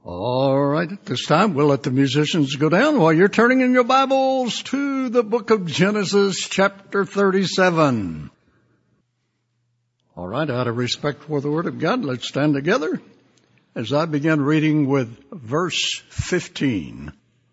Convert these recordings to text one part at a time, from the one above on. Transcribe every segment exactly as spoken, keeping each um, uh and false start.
All right, at this time, we'll let the musicians go down while you're turning in your Bibles to the book of Genesis, chapter thirty-seven. All right, out of respect for the Word of God, let's stand together as I begin reading with verse fifteen.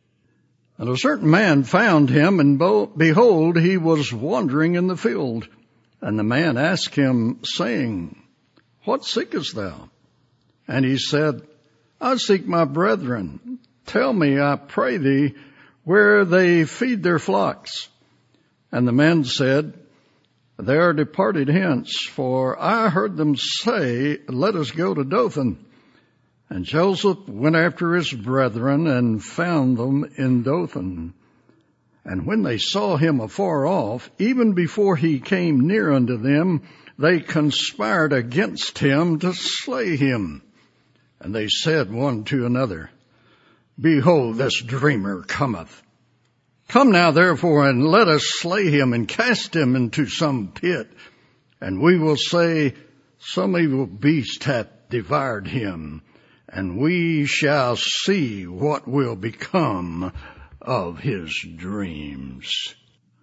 And a certain man found him, and behold, he was wandering in the field. And the man asked him, saying, What seekest thou? And he said, I seek my brethren. Tell me, I pray thee, where they feed their flocks. And the man said, They are departed hence, for I heard them say, Let us go to Dothan. And Joseph went after his brethren and found them in Dothan. And when they saw him afar off, even before he came near unto them, they conspired against him to slay him. And they said one to another, Behold, this dreamer cometh. Come now, therefore, and let us slay him and cast him into some pit. And we will say, Some evil beast hath devoured him, and we shall see what will become of his dreams.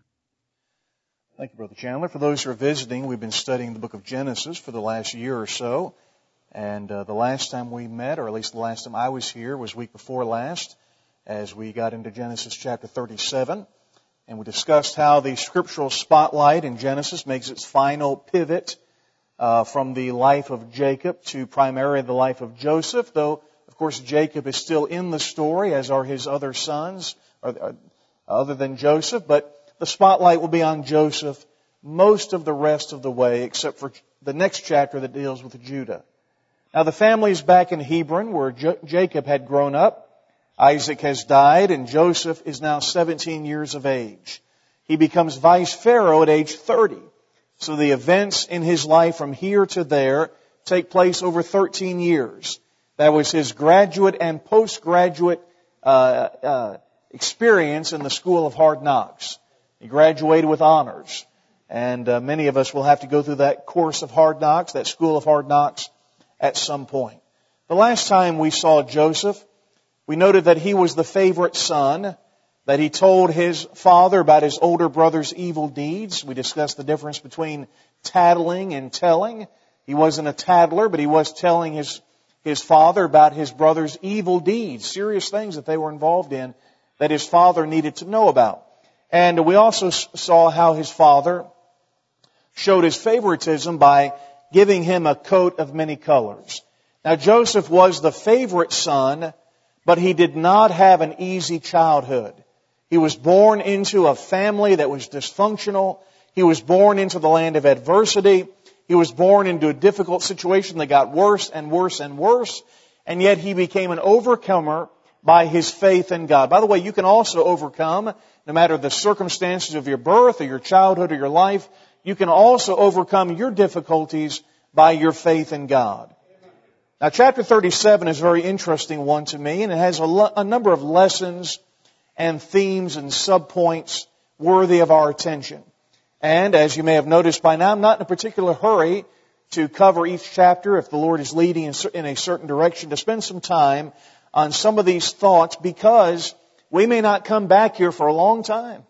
Thank you, Brother Chandler. For those who are visiting, we've been studying the book of Genesis for the last year or so. And uh, the last time we met, or at least the last time I was here, was week before last, as we got into Genesis chapter thirty-seven. And we discussed how the scriptural spotlight in Genesis makes its final pivot uh, from the life of Jacob to primarily the life of Joseph, though, of course, Jacob is still in the story, as are his other sons, or, or, other than Joseph. But the spotlight will be on Joseph most of the rest of the way, except for the next chapter that deals with Judah. Now, the family is back in Hebron, where Jo- Jacob had grown up. Isaac has died, and Joseph is now seventeen years of age. He becomes vice pharaoh at age thirty. So the events in his life from here to there take place over thirteen years. That was his graduate and postgraduate uh, uh, experience in the School of Hard Knocks. He graduated with honors. And uh, many of us will have to go through that course of Hard Knocks, that School of Hard Knocks, at some point. The last time we saw Joseph, we noted that he was the favorite son, that he told his father about his older brother's evil deeds. We discussed the difference between tattling and telling. He wasn't a tattler, but he was telling his, his father about his brother's evil deeds, serious things that they were involved in that his father needed to know about. And we also saw how his father showed his favoritism by giving him a coat of many colors. Now, Joseph was the favorite son, but he did not have an easy childhood. He was born into a family that was dysfunctional. He was born into the land of adversity. He was born into a difficult situation that got worse and worse and worse. And yet he became an overcomer by his faith in God. By the way, you can also overcome, no matter the circumstances of your birth or your childhood or your life, you can also overcome your difficulties by your faith in God. Now, chapter thirty-seven is a very interesting one to me, and it has a, lo- a number of lessons and themes and subpoints worthy of our attention. And as you may have noticed by now, I'm not in a particular hurry to cover each chapter if the Lord is leading in, in a certain direction, to spend some time on some of these thoughts, because we may not come back here for a long time.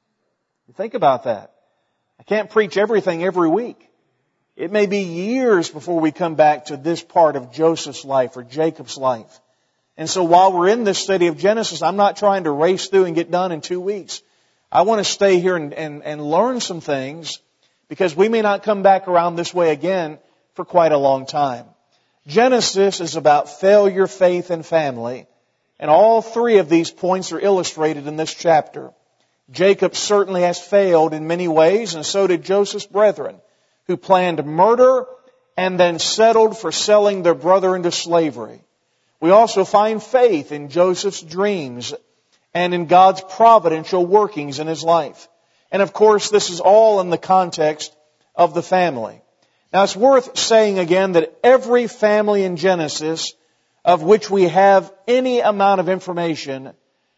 Think about that. I can't preach everything every week. It may be years before we come back to this part of Joseph's life or Jacob's life. And so while we're in this study of Genesis, I'm not trying to race through and get done in two weeks. I want to stay here and, and, and learn some things, because we may not come back around this way again for quite a long time. Genesis is about failure, faith, and family. And all three of these points are illustrated in this chapter. Jacob certainly has failed in many ways, and so did Joseph's brethren, who planned murder and then settled for selling their brother into slavery. We also find faith in Joseph's dreams and in God's providential workings in his life. And of course, this is all in the context of the family. Now, it's worth saying again that every family in Genesis of which we have any amount of information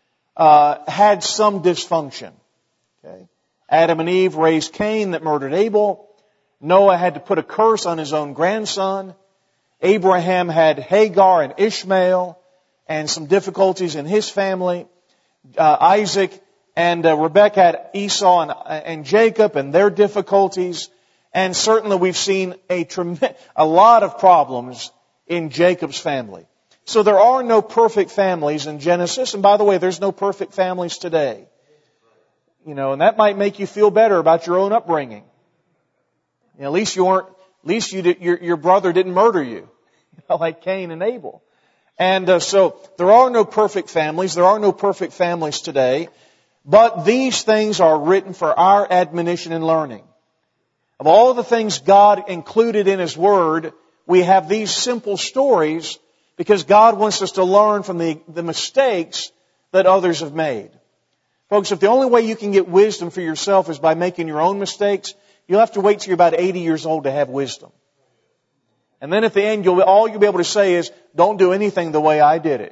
uh, had some dysfunction. Okay? Adam and Eve raised Cain that murdered Abel. Noah had to put a curse on his own grandson. Abraham had Hagar and Ishmael. and some difficulties in his family. Uh, Isaac and uh, Rebekah had Esau and, and Jacob and their difficulties. And certainly we've seen a, trem- a lot of problems in Jacob's family. So there are no perfect families in Genesis. And by the way, there's no perfect families today. You know, and that might make you feel better about your own upbringing. You know, at least you weren't, at least you did, your, your brother didn't murder you, you know, like Cain and Abel. And uh, so there are no perfect families. There are no perfect families today. But these things are written for our admonition and learning. Of all the things God included in His Word, we have these simple stories because God wants us to learn from the, the mistakes that others have made. Folks, if the only way you can get wisdom for yourself is by making your own mistakes, you'll have to wait till you're about eighty years old to have wisdom. And then at the end, you'll, all you'll be able to say is, don't do anything the way I did it.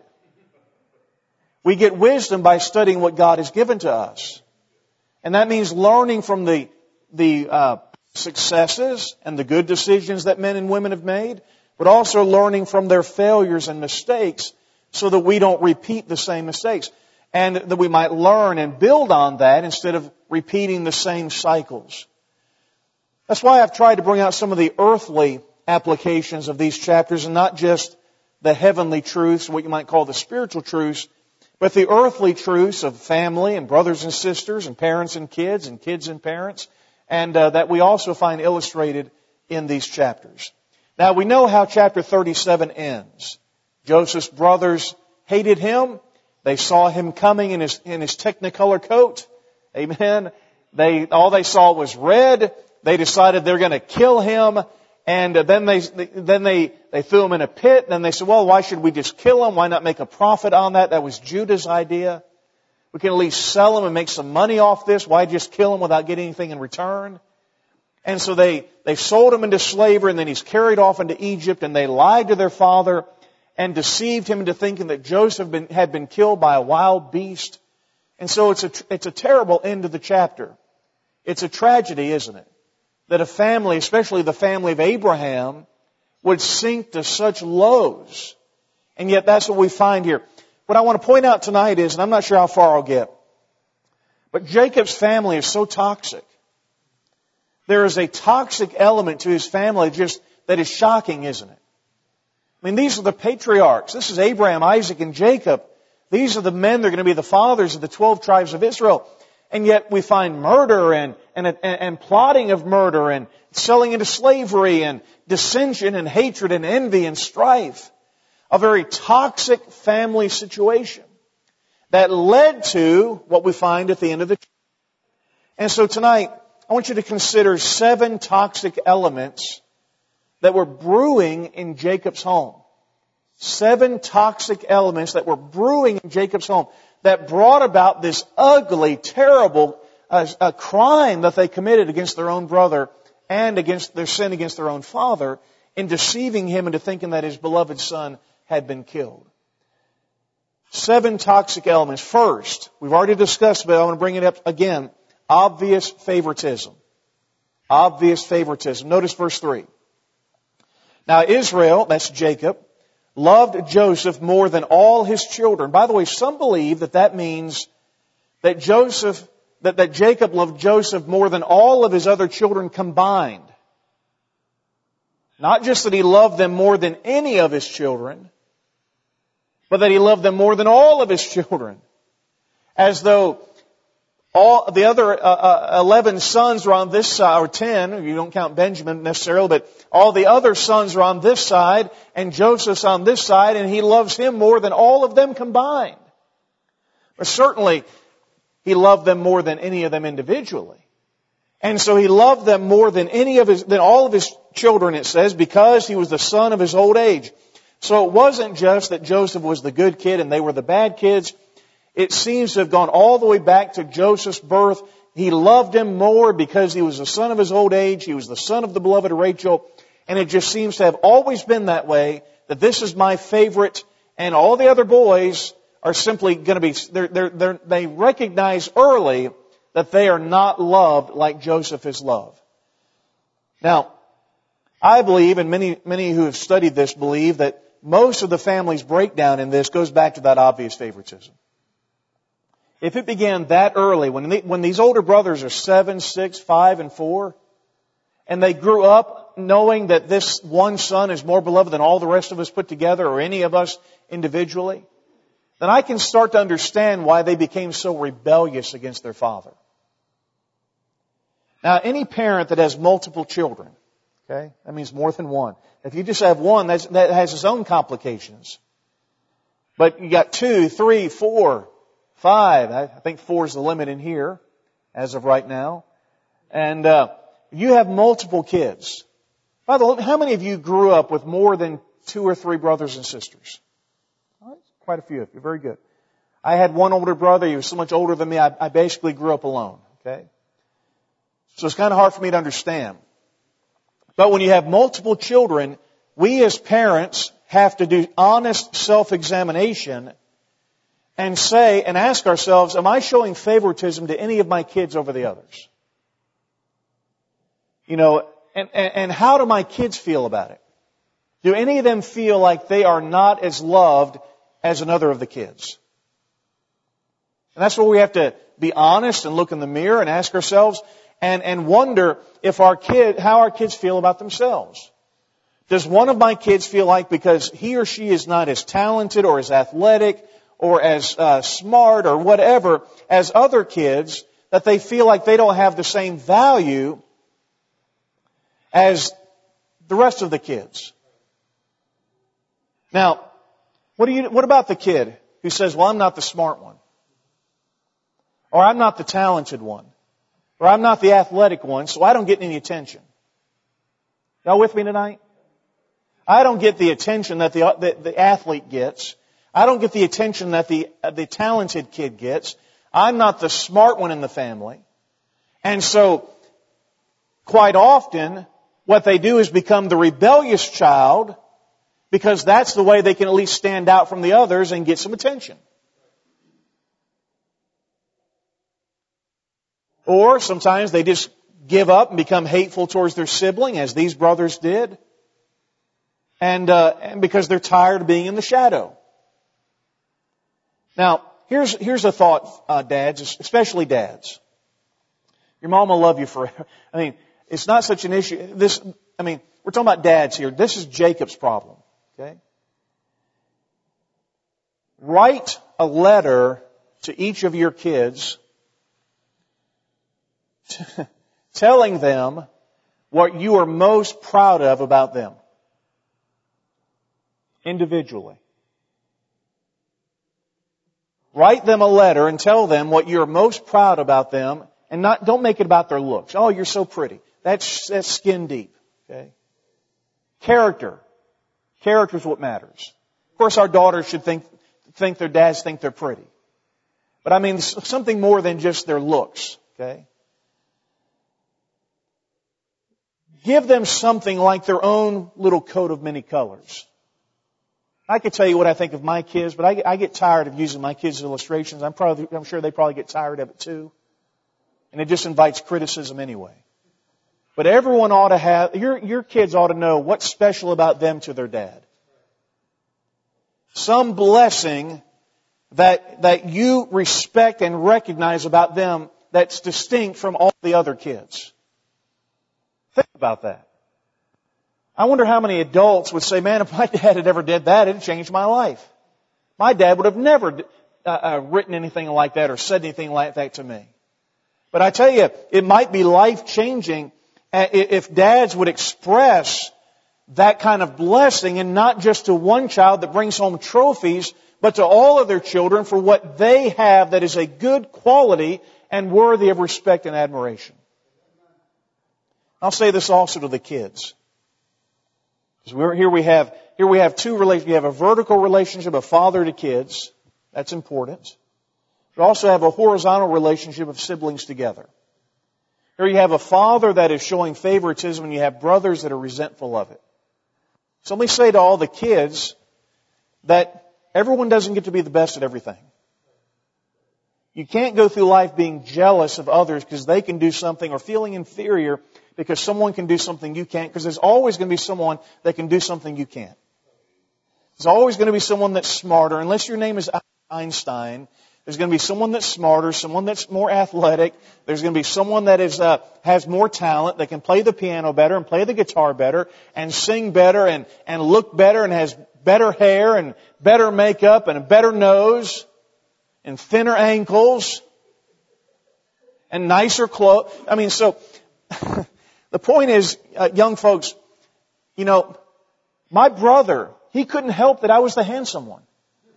We get wisdom by studying what God has given to us. And that means learning from the, the uh, successes and the good decisions that men and women have made, but also learning from their failures and mistakes so that we don't repeat the same mistakes. And that we might learn and build on that instead of repeating the same cycles. That's why I've tried to bring out some of the earthly applications of these chapters and not just the heavenly truths, what you might call the spiritual truths, but the earthly truths of family and brothers and sisters and parents and kids and kids and parents, and uh, that we also find illustrated in these chapters. Now we know how chapter thirty-seven ends. Joseph's brothers hated him. They saw him coming in his in his technicolor coat. Amen. They all they saw was red. They decided they're going to kill him. And then they then they, they threw him in a pit. Then they said, well, why should we just kill him? Why not make a profit on that? That was Judah's idea. We can at least sell him and make some money off this. Why just kill him without getting anything in return? And so they, they sold him into slavery, and then he's carried off into Egypt, and they lied to their father and deceived him into thinking that Joseph been, had been killed by a wild beast. And so it's a, it's a terrible end of the chapter. It's a tragedy, isn't it? That a family, especially the family of Abraham, would sink to such lows. And yet that's what we find here. What I want to point out tonight is, and I'm not sure how far I'll get, but Jacob's family is so toxic. There is a toxic element to his family just that is shocking, isn't it? I mean, these are the patriarchs. This is Abraham, Isaac, and Jacob. These are the men that are going to be the fathers of the twelve tribes of Israel. And yet we find murder and, and, and, and plotting of murder and selling into slavery and dissension and hatred and envy and strife. A very toxic family situation that led to what we find at the end of the chapter. And so tonight, I want you to consider seven toxic elements that were brewing in Jacob's home. Seven toxic elements that were brewing in Jacob's home that brought about this ugly, terrible uh, uh, crime that they committed against their own brother and against their sin against their own father in deceiving him into thinking that his beloved son had been killed. Seven toxic elements. First, we've already discussed, but I want to bring it up again. Obvious favoritism. Obvious favoritism. Notice verse three. Now Israel, that's Jacob, loved Joseph more than all his children. By the way, some believe that that means that Joseph, that, that Jacob loved Joseph more than all of his other children combined. Not just that he loved them more than any of his children, but that he loved them more than all of his children. As though all the other uh, uh, eleven sons are on this side, or ten, you don't count Benjamin necessarily, but all the other sons are on this side, and Joseph's on this side, and he loves him more than all of them combined. But certainly, he loved them more than any of them individually. And so he loved them more than any of his, than all of his children, it says, because he was the son of his old age. So it wasn't just that Joseph was the good kid and they were the bad kids. It seems to have gone all the way back to Joseph's birth. He loved him more because he was the son of his old age. He was the son of the beloved Rachel. And it just seems to have always been that way, that this is my favorite, and all the other boys are simply going to be, they're, they're, they're, they recognize early that they are not loved like Joseph is loved. Now, I believe, and many, many who have studied this believe, that most of the family's breakdown in this goes back to that obvious favoritism. If it began that early, when the, when these older brothers are seven, six, five, and four, and they grew up knowing that this one son is more beloved than all the rest of us put together or any of us individually, then I can start to understand why they became so rebellious against their father. Now, any parent that has multiple children, okay, that means more than one. If you just have one, that's, that has its own complications. But you got two, three, four, five. I think four is the limit in here as of right now. And uh, you have multiple kids. By the way, how many of you grew up with more than two or three brothers and sisters? All right, quite a few of you. Very good. I had one older brother. He was so much older than me. I, I basically grew up alone. Okay, so it's kind of hard for me to understand. But when you have multiple children, we as parents have to do honest self-examination and say and ask ourselves, am I showing favoritism to any of my kids over the others? You know, and, and, and how do my kids feel about it? Do any of them feel like they are not as loved as another of the kids? And that's where we have to be honest and look in the mirror and ask ourselves and, and wonder if our kid, how our kids feel about themselves. Does one of my kids feel like because he or she is not as talented or as athletic or as uh, smart or whatever as other kids, that they feel like they don't have the same value as the rest of the kids? Now, what do you, what about the kid who says, well, I'm not the smart one, or I'm not the talented one, or I'm not the athletic one, so I don't get any attention? Y'all with me tonight? I don't get the attention that the, the, the athlete gets. I don't get the attention that the, the talented kid gets. I'm not the smart one in the family. And so, quite often, what they do is become the rebellious child, because that's the way they can at least stand out from the others and get some attention. Or sometimes they just give up and become hateful towards their sibling, as these brothers did. And, uh, and because they're tired of being in the shadow. Now, here's, here's a thought, uh, dads, especially dads. Your mom will love you forever. I mean, it's not such an issue. This, I mean, we're talking about dads here. This is Jacob's problem. Okay? Write a letter to each of your kids telling them what you are most proud of about them. Individually. Write them a letter and tell them what you're most proud about them, and not, don't make it about their looks. Oh, you're so pretty. That's, that's skin deep. Okay? Character. Character is what matters. Of course, our daughters should think, think their dads think they're pretty. But I mean, something more than just their looks. Okay? Give them something like their own little coat of many colors. I could tell you what I think of my kids, but I, I get tired of using my kids' illustrations. I'm probably, I'm sure they probably get tired of it too. And it just invites criticism anyway. But everyone ought to have, your, your kids ought to know what's special about them to their dad. Some blessing that, that you respect and recognize about them that's distinct from all the other kids. Think about that. I wonder how many adults would say, man, if my dad had ever did that, it'd change my life. My dad would have never uh, uh, written anything like that or said anything like that to me. But I tell you, it might be life-changing if dads would express that kind of blessing, and not just to one child that brings home trophies, but to all of their children for what they have that is a good quality and worthy of respect and admiration. I'll say this also to the kids. We're, here we have here we have two relations. You have a vertical relationship of father to kids. That's important. We also have a horizontal relationship of siblings together. Here you have a father that is showing favoritism, and you have brothers that are resentful of it. So let me say to all the kids that everyone doesn't get to be the best at everything. You can't go through life being jealous of others because they can do something, or feeling inferior because someone can do something you can't, because there's always going to be someone that can do something you can't. There's always going to be someone that's smarter. Unless your name is Einstein, there's going to be someone that's smarter, someone that's more athletic. There's going to be someone that is uh, has more talent, that can play the piano better and play the guitar better and sing better and, and look better and has better hair and better makeup and a better nose and thinner ankles and nicer clothes. I mean, so the point is, uh, young folks, you know, my brother, he couldn't help that I was the handsome one.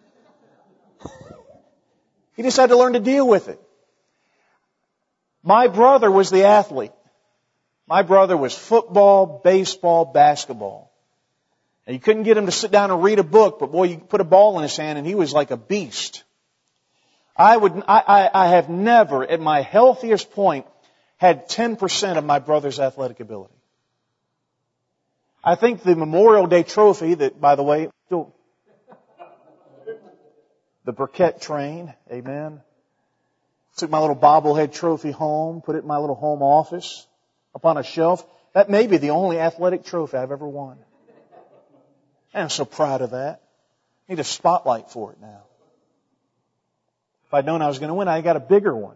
He just had to learn to deal with it. My brother was the athlete. My brother was football, baseball, basketball. And you couldn't get him to sit down and read a book, but boy, you put a ball in his hand and he was like a beast. I would, I, I, I have never, at my healthiest point, had ten percent of my brother's athletic ability. I think the Memorial Day trophy that, by the way, still, the Burkett train, amen. Took my little bobblehead trophy home, put it in my little home office, up on a shelf. That may be the only athletic trophy I've ever won. And I'm so proud of that. I need a spotlight for it now. If I'd known I was going to win, I got a bigger one.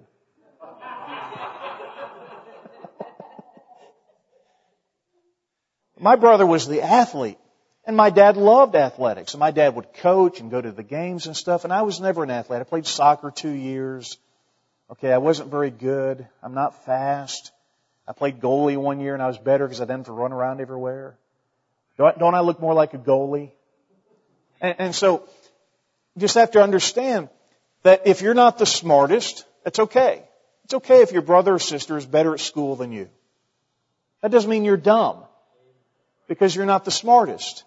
My brother was the athlete. And my dad loved athletics. And my dad would coach and go to the games and stuff. And I was never an athlete. I played soccer two years. Okay, I wasn't very good. I'm not fast. I played goalie one year and I was better because I didn't have to run around everywhere. Don't I look more like a goalie? And, and so, you just have to understand that if you're not the smartest, it's okay. It's okay if your brother or sister is better at school than you. That doesn't mean you're dumb because you're not the smartest.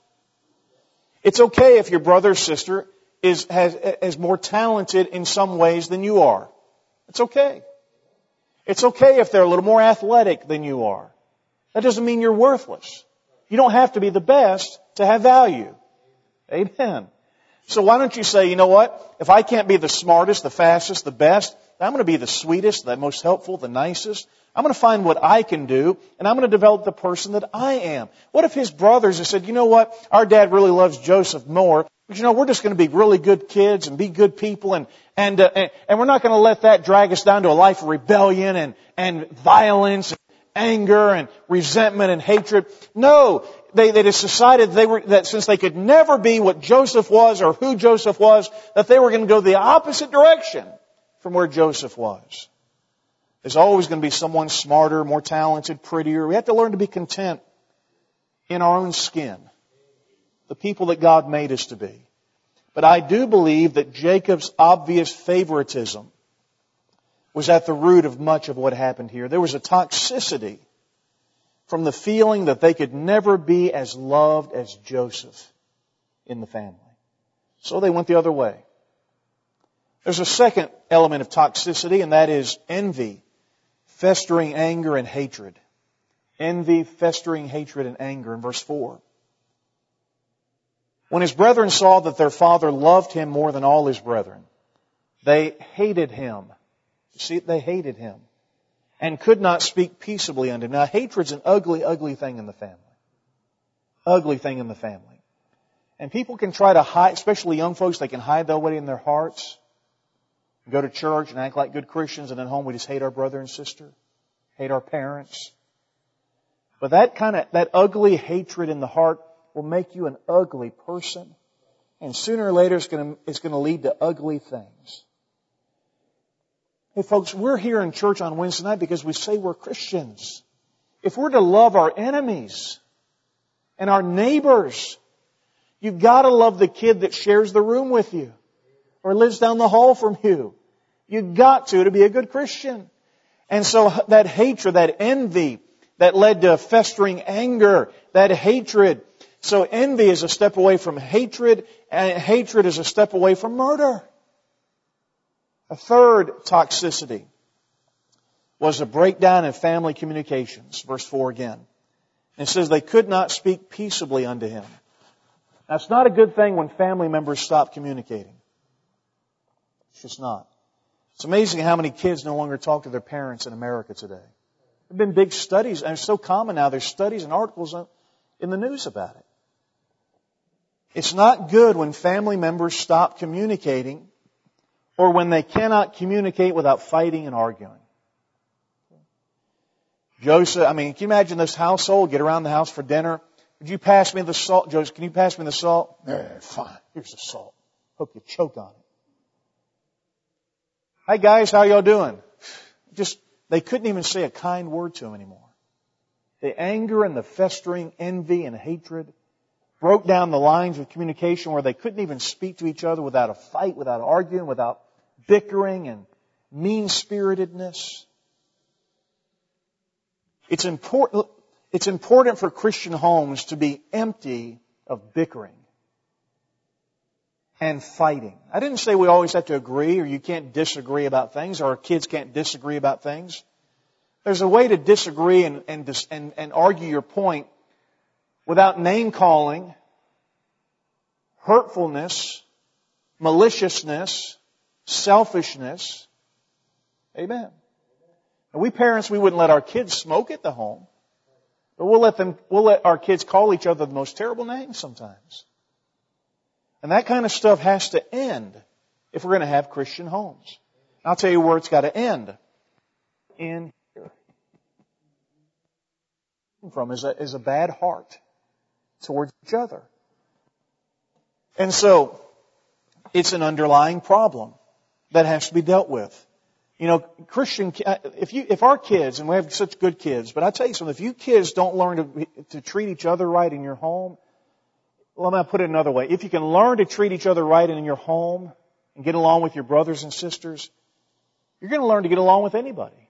It's okay if your brother or sister is has, is more talented in some ways than you are. It's okay. It's okay if they're a little more athletic than you are. That doesn't mean you're worthless. You don't have to be the best to have value. Amen. So why don't you say, you know what? If I can't be the smartest, the fastest, the best, I'm going to be the sweetest, the most helpful, the nicest. I'm going to find what I can do, and I'm going to develop the person that I am. What if his brothers had said, you know what? Our dad really loves Joseph more, but you know, we're just going to be really good kids and be good people, and and uh, and, and we're not going to let that drag us down to a life of rebellion and and violence and anger and resentment and hatred. No, they, they just decided they were, that since they could never be what Joseph was or who Joseph was, that they were going to go the opposite direction from where Joseph was. There's always going to be someone smarter, more talented, prettier. We have to learn to be content in our own skin, the people that God made us to be. But I do believe that Jacob's obvious favoritism was at the root of much of what happened here. There was a toxicity from the feeling that they could never be as loved as Joseph in the family. So they went the other way. There's a second element of toxicity, and that is envy, festering anger and hatred. Envy, festering hatred and anger in verse four. When his brethren saw that their father loved him more than all his brethren, they hated him. You see, they hated him and could not speak peaceably unto him. Now, hatred's an ugly, ugly thing in the family. Ugly thing in the family. And people can try to hide, especially young folks, they can hide that way in their hearts. Go to church and act like good Christians, and at home we just hate our brother and sister, hate our parents. But that kind of, that ugly hatred in the heart will make you an ugly person. And sooner or later it's going to, it's going to lead to ugly things. Hey folks, we're here in church on Wednesday night because we say we're Christians. If we're to love our enemies and our neighbors, you've got to love the kid that shares the room with you or lives down the hall from you. You've got to to be a good Christian. And so that hatred, that envy that led to festering anger, that hatred. So envy is a step away from hatred, and hatred is a step away from murder. A third toxicity was a breakdown in family communications. Verse four again. And it says they could not speak peaceably unto him. Now it's not a good thing when family members stop communicating. It's just not. It's amazing how many kids no longer talk to their parents in America today. There have been big studies, and it's so common now, there's studies and articles in the news about it. It's not good when family members stop communicating or when they cannot communicate without fighting and arguing. Joseph, I mean, can you imagine this household, get around the house for dinner? Would you pass me the salt? Joseph, can you pass me the salt? Eh, fine. Here's the salt. Hope you choke on it. Hi guys, how y'all doing? Just, they couldn't even say a kind word to him anymore. The anger and the festering envy and hatred broke down the lines of communication where they couldn't even speak to each other without a fight, without arguing, without bickering and mean-spiritedness. It's important, it's important for Christian homes to be empty of bickering and fighting. I didn't say we always have to agree or you can't disagree about things or our kids can't disagree about things. There's a way to disagree and, and, and, and argue your point without name-calling, hurtfulness, maliciousness, selfishness. Amen. And we parents, we wouldn't let our kids smoke at the home. But we'll let them, we'll let our kids call each other the most terrible names sometimes. And that kind of stuff has to end if we're going to have Christian homes. I'll tell you where it's got to end. In here. From is a, is a bad heart towards each other. And so, it's an underlying problem that has to be dealt with. You know, Christian, if you, if our kids, and we have such good kids, but I tell you something, if you kids don't learn to, to treat each other right in your home, well, I'm going to put it another way. If you can learn to treat each other right in your home and get along with your brothers and sisters, you're going to learn to get along with anybody.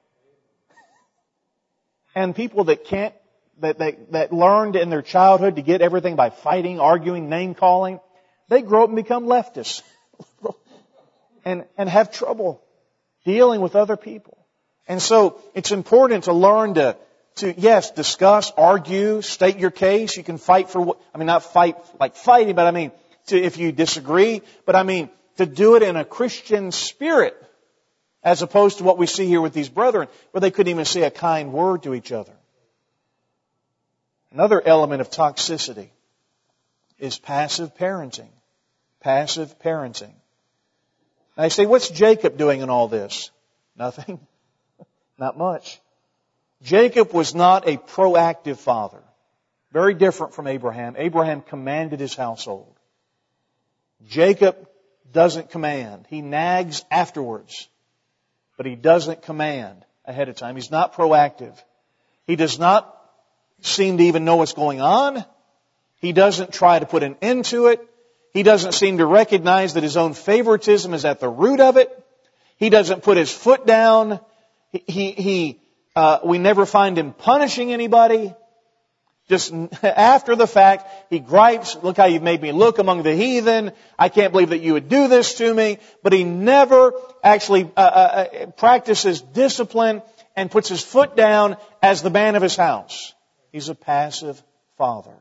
And people that can't, that, that, that learned in their childhood to get everything by fighting, arguing, name-calling, they grow up and become leftists and, and have trouble dealing with other people. And so it's important to learn to, to, yes, discuss, argue, state your case. You can fight for what, I mean, not fight like fighting, but I mean, to, if you disagree, but I mean, to do it in a Christian spirit, as opposed to what we see here with these brethren, where they couldn't even say a kind word to each other. Another element of toxicity is passive parenting. Passive parenting. Now you say, what's Jacob doing in all this? Nothing. Not much. Jacob was not a proactive father. Very different from Abraham. Abraham commanded his household. Jacob doesn't command. He nags afterwards. But he doesn't command ahead of time. He's not proactive. He does not seem to even know what's going on. He doesn't try to put an end to it. He doesn't seem to recognize that his own favoritism is at the root of it. He doesn't put his foot down. He, he, he uh, we never find him punishing anybody. Just after the fact, he gripes, look how you've made me look among the heathen. I can't believe that you would do this to me. But he never actually uh, uh, practices discipline and puts his foot down as the man of his house. He's a passive father.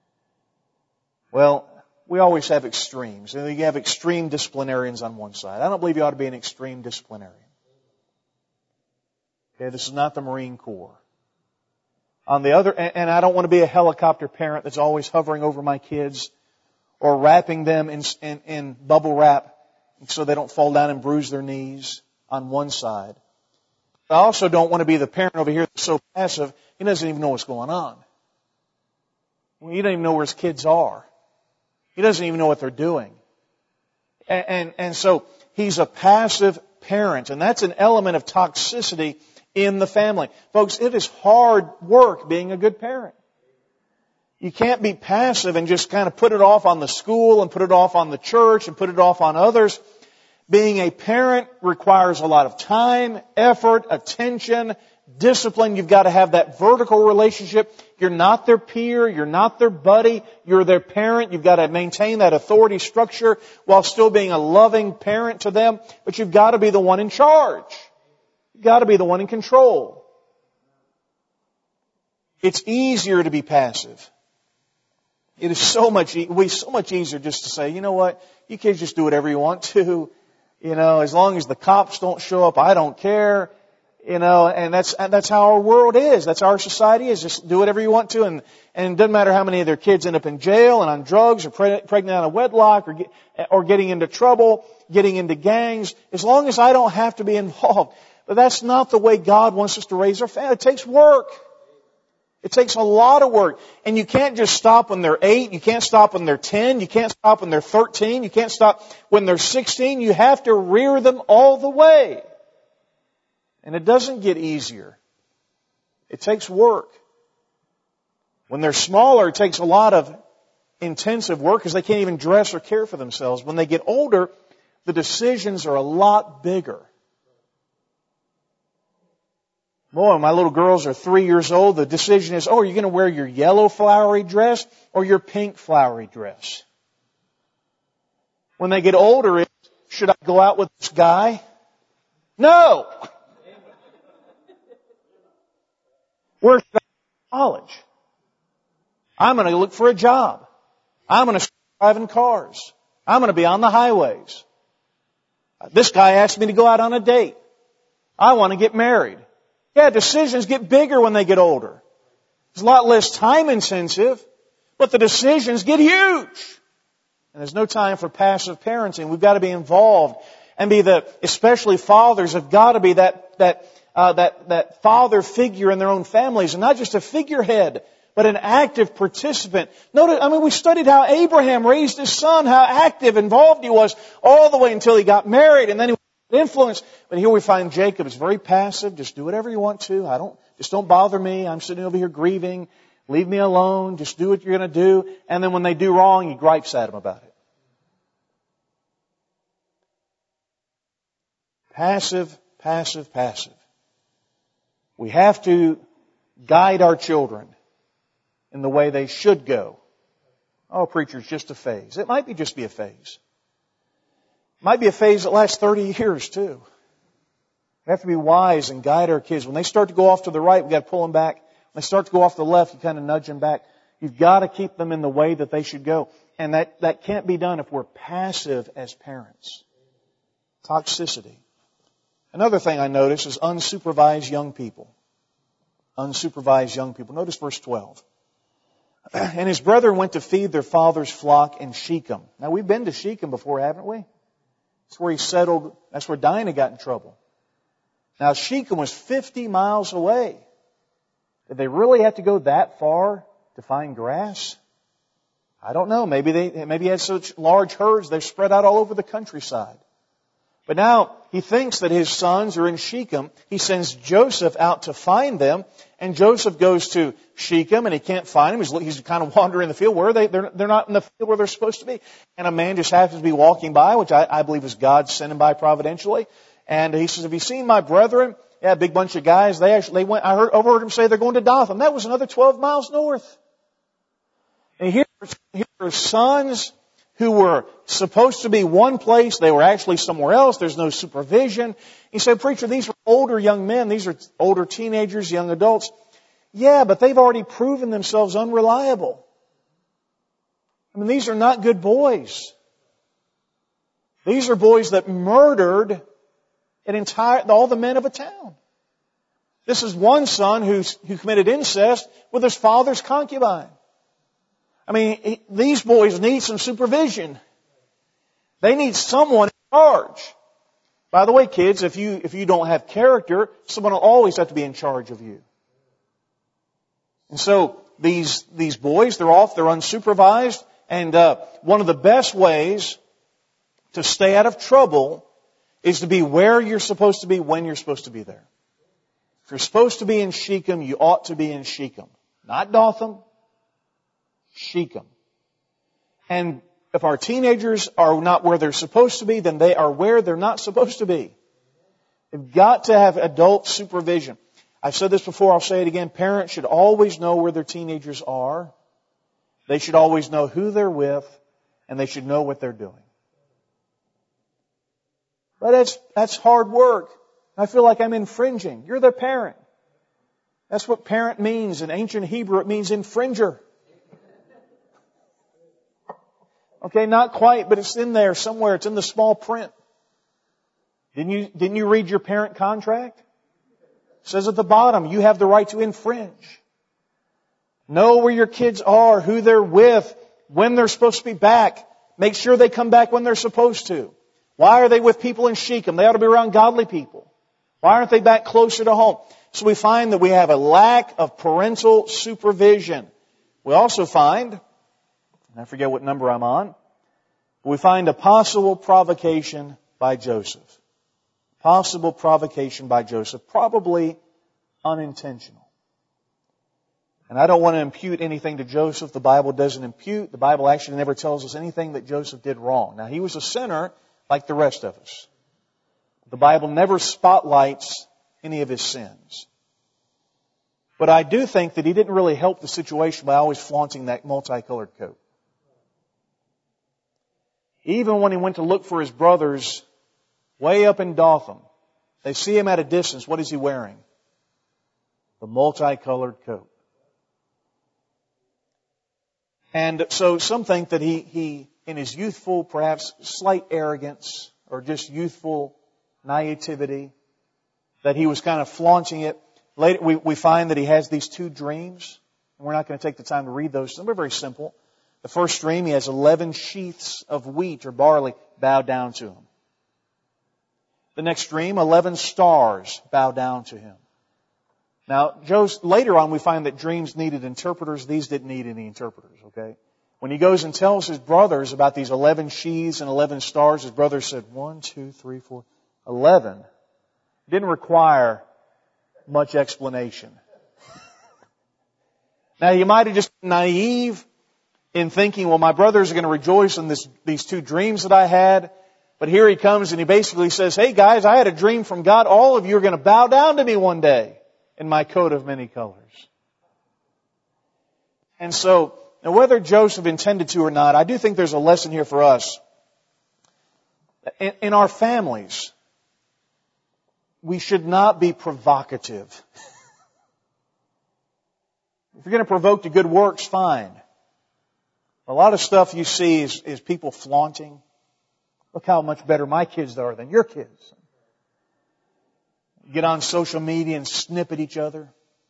Well, we always have extremes. You have extreme disciplinarians on one side. I don't believe you ought to be an extreme disciplinarian. Okay, this is not the Marine Corps. On the other, and I don't want to be a helicopter parent that's always hovering over my kids or wrapping them in, in, in bubble wrap so they don't fall down and bruise their knees on one side. I also don't want to be the parent over here that's so passive, he doesn't even know what's going on. He doesn't even know where his kids are. He doesn't even know what they're doing. And, and, and so he's a passive parent, and that's an element of toxicity in the family. Folks, it is hard work being a good parent. You can't be passive and just kind of put it off on the school and put it off on the church and put it off on others. Being a parent requires a lot of time, effort, attention, discipline. You've got to have that vertical relationship. You're not their peer. You're not their buddy. You're their parent. You've got to maintain that authority structure while still being a loving parent to them. But you've got to be the one in charge. You've got to be the one in control. It's easier to be passive. It is so much, it would be so much easier just to say, you know what, you kids just do whatever you want to. You know, as long as the cops don't show up, I don't care. You know, and that's and that's how our world is. That's how our society is. Just do whatever you want to, and and it doesn't matter how many of their kids end up in jail and on drugs or pre- pregnant out of wedlock or get, or getting into trouble, getting into gangs. As long as I don't have to be involved. But that's not the way God wants us to raise our family. It takes work. It takes a lot of work. And you can't just stop when they're eight. You can't stop when they're ten. You can't stop when they're thirteen. You can't stop when they're sixteen. You have to rear them all the way. And it doesn't get easier. It takes work. When they're smaller, it takes a lot of intensive work because they can't even dress or care for themselves. When they get older, the decisions are a lot bigger. Boy, when my little girls are three years old, the decision is, oh, are you going to wear your yellow flowery dress or your pink flowery dress? When they get older, it's, should I go out with this guy? No! Where should I go to college? I'm going to look for a job. I'm going to start driving cars. I'm going to be on the highways. This guy asked me to go out on a date. I want to get married. Yeah, decisions get bigger when they get older. It's a lot less time intensive, but the decisions get huge. And there's no time for passive parenting. We've got to be involved and be the, especially fathers have got to be that, that, uh, that, that father figure in their own families, and not just a figurehead, but an active participant. Notice, I mean, we studied how Abraham raised his son, how active, involved he was, all the way until he got married, and then he was influenced. But here we find Jacob is very passive. Just do whatever you want to. I don't, just don't bother me. I'm sitting over here grieving. Leave me alone. Just do what you're going to do. And then when they do wrong, he gripes at them about it. Passive, passive, passive. We have to guide our children in the way they should go. Oh, preacher, it's just a phase. It might be just be a phase. It might be a phase that lasts thirty years too. We have to be wise and guide our kids. When they start to go off to the right, we've got to pull them back. When they start to go off to the left, you kind of nudge them back. You've got to keep them in the way that they should go. And that, that can't be done if we're passive as parents. Toxicity. Another thing I notice is unsupervised young people. Unsupervised young people. Notice verse twelve. And his brethren went to feed their father's flock in Shechem. Now, we've been to Shechem before, haven't we? That's where he settled. That's where Dinah got in trouble. Now, Shechem was fifty miles away. Did they really have to go that far to find grass? I don't know. Maybe they, maybe he had such large herds, they're spread out all over the countryside. But now he thinks that his sons are in Shechem. He sends Joseph out to find them. And Joseph goes to Shechem and he can't find them. He's, he's kind of wandering the field. Where are they? They're, they're not in the field where they're supposed to be. And a man just happens to be walking by, which I, I believe is God sent him by providentially. And he says, have you seen my brethren? Yeah, a big bunch of guys. They actually they went, I heard, overheard him say they're going to Dothan. That was another twelve miles north. And here, here are sons who were supposed to be one place, they were actually somewhere else. There's no supervision. He said, preacher, these are older young men. These are older teenagers, young adults. Yeah, but they've already proven themselves unreliable. I mean, these are not good boys. These are boys that murdered an entire, all the men of a town. This is one son who's, who committed incest with his father's concubine. I mean, these boys need some supervision. They need someone in charge. By the way, kids, if you, if you don't have character, someone will always have to be in charge of you. And so, these, these boys, they're off, they're unsupervised, and, uh, one of the best ways to stay out of trouble is to be where you're supposed to be when you're supposed to be there. If you're supposed to be in Shechem, you ought to be in Shechem. Not Dothan. Shechem. And if our teenagers are not where they're supposed to be, then they are where they're not supposed to be. They've got to have adult supervision. I've said this before, I'll say it again. Parents should always know where their teenagers are. They should always know who they're with, and they should know what they're doing. But that's, that's hard work. I feel like I'm infringing. You're the parent. That's what parent means. In ancient Hebrew, it means infringer. Okay, not quite, but it's in there somewhere. It's in the small print. Didn't you, didn't you read your parent contract? It says at the bottom, you have the right to infringe. Know where your kids are, who they're with, when they're supposed to be back. Make sure they come back when they're supposed to. Why are they with people in Shechem? They ought to be around godly people. Why aren't they back closer to home? So we find that we have a lack of parental supervision. We also find, and I forget what number I'm on, but we find a possible provocation by Joseph. Possible provocation by Joseph, probably unintentional. And I don't want to impute anything to Joseph. The Bible doesn't impute. The Bible actually never tells us anything that Joseph did wrong. Now, he was a sinner like the rest of us. The Bible never spotlights any of his sins. But I do think that he didn't really help the situation by always flaunting that multicolored coat. Even when he went to look for his brothers way up in Dothan, they see him at a distance. What is he wearing? The multicolored coat. And so some think that he, he, in his youthful, perhaps slight arrogance, or just youthful naivety, that he was kind of flaunting it. Later, we, we find that he has these two dreams, and we're not going to take the time to read those. They're very simple. The first dream, he has eleven sheaths of wheat or barley bow down to him. The next dream, eleven stars bow down to him. Now, Joseph, later on we find that dreams needed interpreters. These didn't need any interpreters, okay? When he goes and tells his brothers about these eleven sheaths and eleven stars, his brothers said, one, two, three, four, eleven. It didn't require much explanation. Now, you might have just been naive in thinking, well, my brothers are going to rejoice in this, these two dreams that I had. But here he comes and he basically says, hey guys, I had a dream from God. All of you are going to bow down to me one day in my coat of many colors. And so, now whether Joseph intended to or not, I do think there's a lesson here for us. In, in our families, we should not be provocative. If you're going to provoke to good works, fine. A lot of stuff you see is, is people flaunting. Look how much better my kids are than your kids. Get on social media and snip at each other.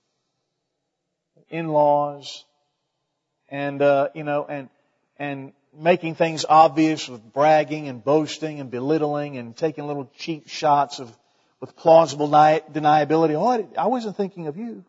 In-laws. And, uh, you know, and, and making things obvious with bragging and boasting and belittling and taking little cheap shots of, with plausible deniability. Oh, I, I wasn't thinking of you.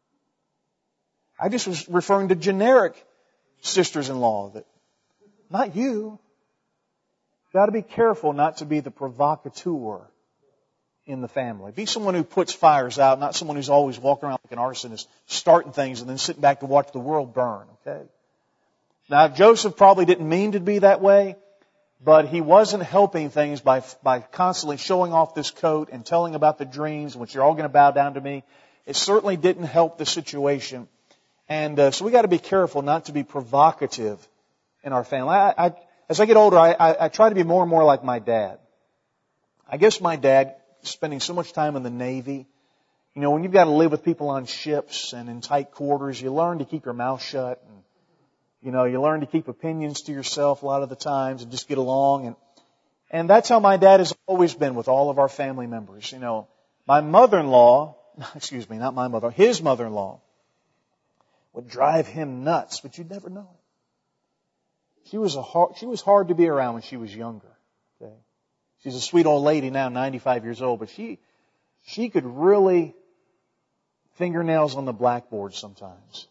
I just was referring to generic sisters-in-law that, not you. You've got to be careful not to be the provocateur in the family. Be someone who puts fires out, not someone who's always walking around like an arsonist, starting things and then sitting back to watch the world burn, okay? Now, Joseph probably didn't mean to be that way, but he wasn't helping things by, by constantly showing off this coat and telling about the dreams, which you're all going to bow down to me. It certainly didn't help the situation. And uh, so we got to be careful not to be provocative in our family. I, I, as I get older, I, I, I try to be more and more like my dad. I guess my dad, spending so much time in the Navy, you know, when you've got to live with people on ships and in tight quarters, you learn to keep your mouth shut. And, you know, you learn to keep opinions to yourself a lot of the times and just get along. And, and that's how my dad has always been with all of our family members. You know, my mother-in-law, excuse me, not my mother, his mother-in-law, would drive him nuts, but you'd never know it. She was a hard, she was hard to be around when she was younger. Okay? She's a sweet old lady now, ninety-five years old, but she, she could really fingernails on the blackboard sometimes.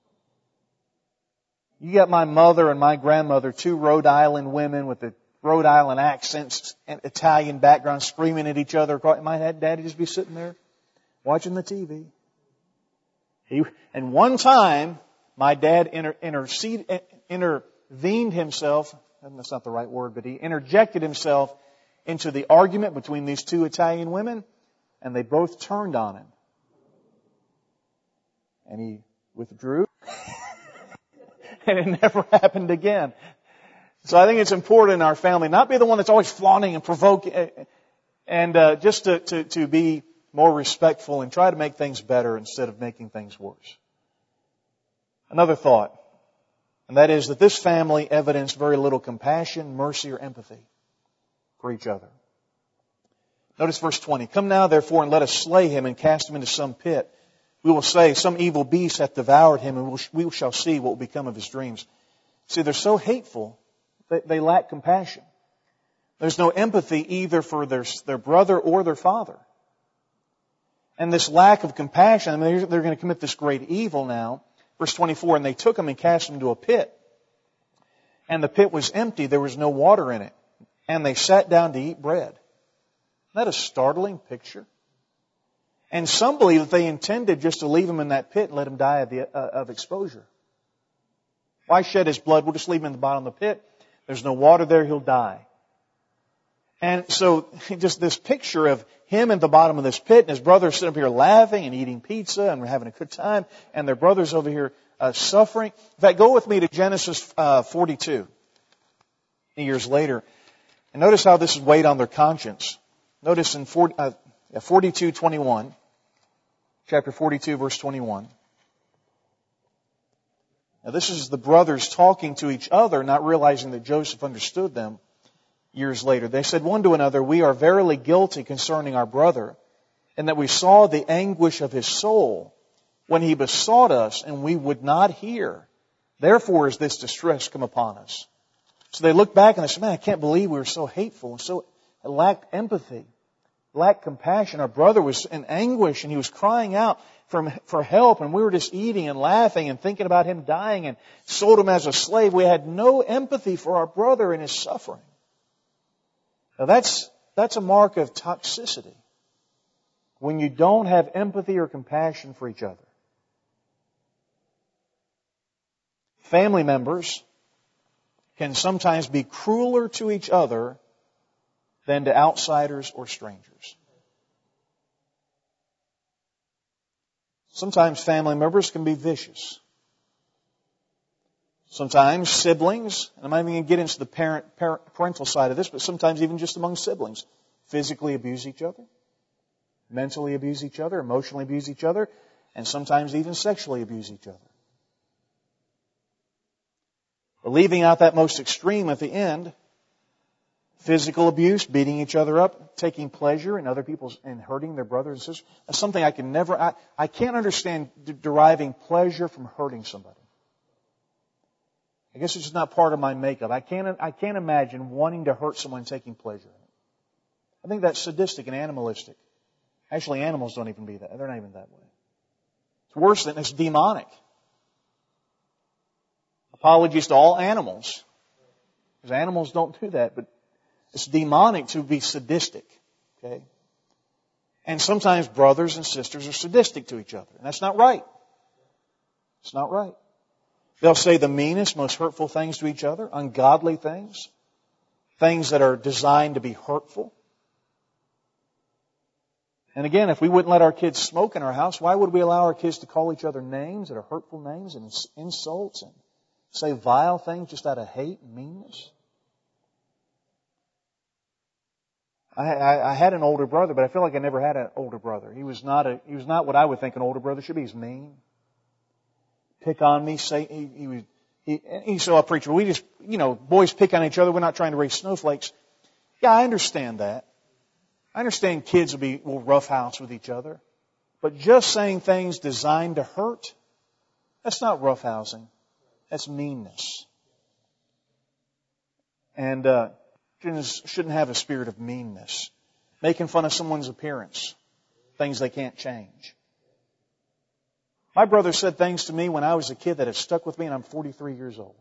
You got my mother and my grandmother, two Rhode Island women with the Rhode Island accents and Italian background, screaming at each other. My daddy just be sitting there watching the T V. He, and one time, my dad inter, intercede, intervened himself, that's not the right word, but he interjected himself into the argument between these two Italian women, and they both turned on him. And he withdrew, and it never happened again. So I think it's important in our family not be the one that's always flaunting and provoking, and uh, just to, to, to be more respectful and try to make things better instead of making things worse. Another thought, and that is that this family evidenced very little compassion, mercy, or empathy for each other. Notice verse twenty. Come now, therefore, and let us slay him and cast him into some pit. We will say, some evil beast hath devoured him, and we shall see what will become of his dreams. See, they're so hateful that they lack compassion. There's no empathy either for their, their brother or their father. And this lack of compassion, I mean, they're, they're going to commit this great evil now. Verse twenty-four, and they took him and cast him into a pit. And the pit was empty, there was no water in it. And they sat down to eat bread. Isn't that a startling picture? And some believe that they intended just to leave him in that pit and let him die of, the, uh, of exposure. Why shed his blood? We'll just leave him in the bottom of the pit. There's no water there, he'll die. And so just this picture of him at the bottom of this pit and his brothers sitting up here laughing and eating pizza and having a good time, and their brothers over here uh, suffering. In fact, go with me to Genesis uh, forty-two, years later, and notice how this is weighed on their conscience. Notice in forty, uh, forty-two twenty-one, chapter forty-two, verse twenty-one. Now this is the brothers talking to each other, not realizing that Joseph understood them years later. They said one to another, we are verily guilty concerning our brother, and that we saw the anguish of his soul when he besought us, and we would not hear. Therefore is this distress come upon us. So they looked back and they said, man, I can't believe we were so hateful and so lacked empathy, lacked compassion. Our brother was in anguish and he was crying out for, for help, and we were just eating and laughing and thinking about him dying and sold him as a slave. We had no empathy for our brother and his suffering. Now that's, that's a mark of toxicity. When you don't have empathy or compassion for each other. Family members can sometimes be crueler to each other than to outsiders or strangers. Sometimes family members can be vicious. Sometimes siblings, and I'm not even going to get into the parent, parent, parental side of this, but sometimes even just among siblings, physically abuse each other, mentally abuse each other, emotionally abuse each other, and sometimes even sexually abuse each other. But leaving out that most extreme at the end, physical abuse, beating each other up, taking pleasure in other people's and hurting their brothers and sisters. That's something I can never, I, I can't understand d- deriving pleasure from hurting somebody. I guess it's just not part of my makeup. I can't, I can't imagine wanting to hurt someone and taking pleasure in it. I think that's sadistic and animalistic. Actually, animals don't even be that. They're not even that way. It's worse than, it's demonic. Apologies to all animals. Because animals don't do that, but it's demonic to be sadistic. Okay? And sometimes brothers and sisters are sadistic to each other. And that's not right. It's not right. They'll say the meanest, most hurtful things to each other, ungodly things, things that are designed to be hurtful. And again, if we wouldn't let our kids smoke in our house, why would we allow our kids to call each other names that are hurtful names and insults and say vile things just out of hate and meanness? I, I, I had an older brother, but I feel like I never had an older brother. He was not a, he was not what I would think an older brother should be. He's mean. Pick on me, say, he, he was, he, he said, oh, preacher, we just, you know, boys pick on each other. We're not trying to raise snowflakes. Yeah, I understand that. I understand kids will be, will roughhouse with each other. But just saying things designed to hurt, that's not roughhousing. That's meanness. And, uh, shouldn't have a spirit of meanness. Making fun of someone's appearance. Things they can't change. My brother said things to me when I was a kid that have stuck with me, and I'm forty-three years old.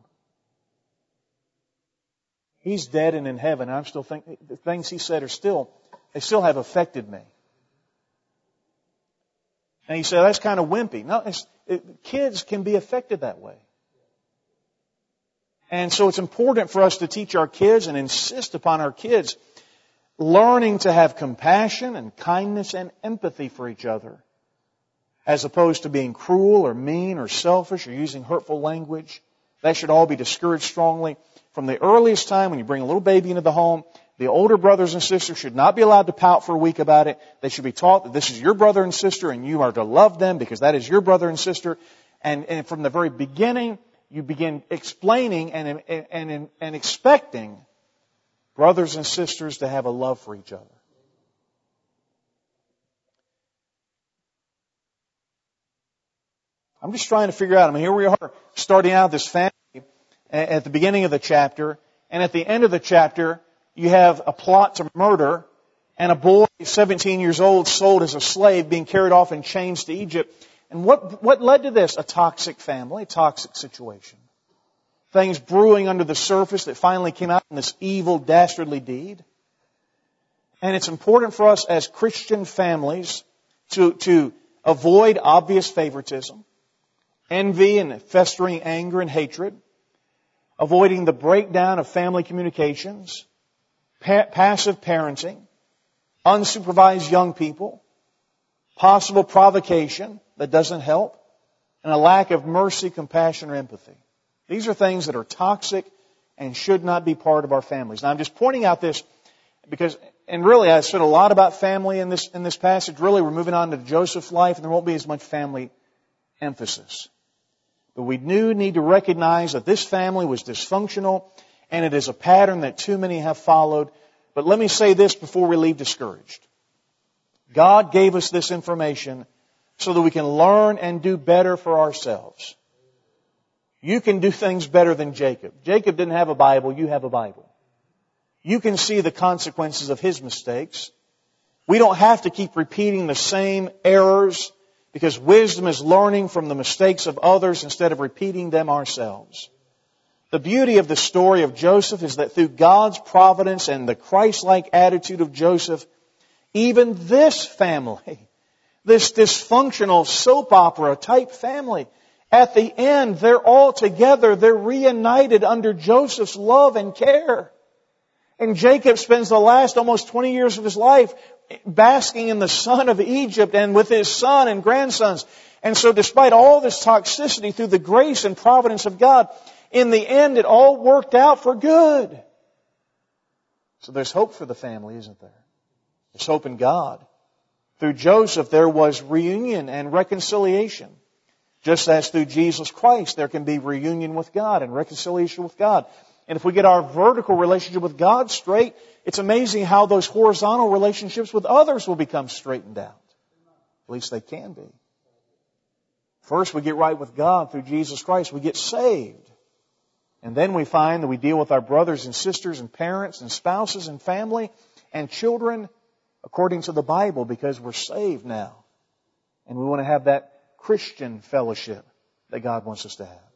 He's dead and in heaven. I'm still thinking, the things he said are still, they still have affected me. And he said, that's kind of wimpy. No, it's, it, kids can be affected that way. And so it's important for us to teach our kids and insist upon our kids learning to have compassion and kindness and empathy for each other, as opposed to being cruel or mean or selfish or using hurtful language. That should all be discouraged strongly. From the earliest time when you bring a little baby into the home, the older brothers and sisters should not be allowed to pout for a week about it. They should be taught that this is your brother and sister and you are to love them because that is your brother and sister. And, and from the very beginning, you begin explaining and, and, and, and expecting brothers and sisters to have a love for each other. I'm just trying to figure out, I mean, here we are starting out this family at the beginning of the chapter, and at the end of the chapter, you have a plot to murder, and a boy, seventeen years old, sold as a slave, being carried off in chains to Egypt. And what, what led to this? A toxic family, a toxic situation. Things brewing under the surface that finally came out in this evil, dastardly deed. And it's important for us as Christian families to, to avoid obvious favoritism, envy and festering anger and hatred, avoiding the breakdown of family communications, pa- passive parenting, unsupervised young people, possible provocation that doesn't help, and a lack of mercy, compassion, or empathy. These are things that are toxic and should not be part of our families. Now, I'm just pointing out this because, and really, I said a lot about family in this in this passage. Really, we're moving on to Joseph's life, and there won't be as much family emphasis. But we do need to recognize that this family was dysfunctional, and it is a pattern that too many have followed. But let me say this before we leave discouraged. God gave us this information so that we can learn and do better for ourselves. You can do things better than Jacob. Jacob didn't have a Bible. You have a Bible. You can see the consequences of his mistakes. We don't have to keep repeating the same errors because wisdom is learning from the mistakes of others instead of repeating them ourselves. The beauty of the story of Joseph is that through God's providence and the Christ-like attitude of Joseph, even this family, this dysfunctional soap opera type family, at the end, they're all together. They're reunited under Joseph's love and care. And Jacob spends the last almost twenty years of his life basking in the sun of Egypt and with his son and grandsons. And so despite all this toxicity, through the grace and providence of God, in the end it all worked out for good. So there's hope for the family, isn't there? There's hope in God. Through Joseph there was reunion and reconciliation. Just as through Jesus Christ there can be reunion with God and reconciliation with God. And if we get our vertical relationship with God straight, it's amazing how those horizontal relationships with others will become straightened out. At least they can be. First we get right with God through Jesus Christ. We get saved. And then we find that we deal with our brothers and sisters and parents and spouses and family and children according to the Bible because we're saved now. And we want to have that Christian fellowship that God wants us to have.